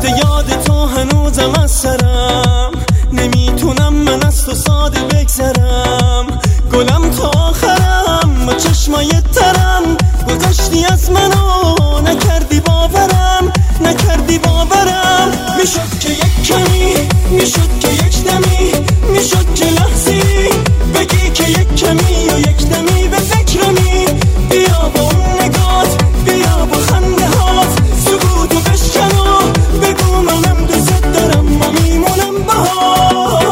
رفته یاد تو هنوزم از سرم، نمیتونم من از تو ساده بگذرم. گلم تا آخرم با چشمای ترم، گذشتی از منو نکردی باورم، نکردی باورم. میشد که یک کمی، میشد که یک دمی، میشد که لحظی بگی که یک کمی و یک دمی به فکرمی. بیا با اون نگات، بیا با خنده هات، سکوتو بشکن و بگو منم دوست دارم و میمونم باهات.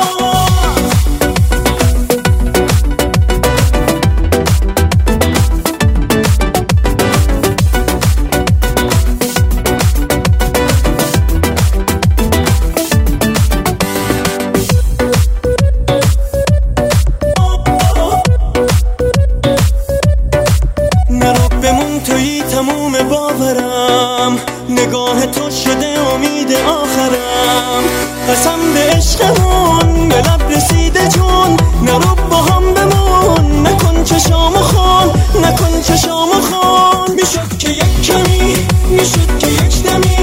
تویی تموم باورم، نگاه تو شده امید آخرم. قسم به عشقمون به لب رسیده جون، نرو با هم بمون، نکن چشامو خون، نکن چشامو خون. میشد که یک کمی، میشد که یک دمی،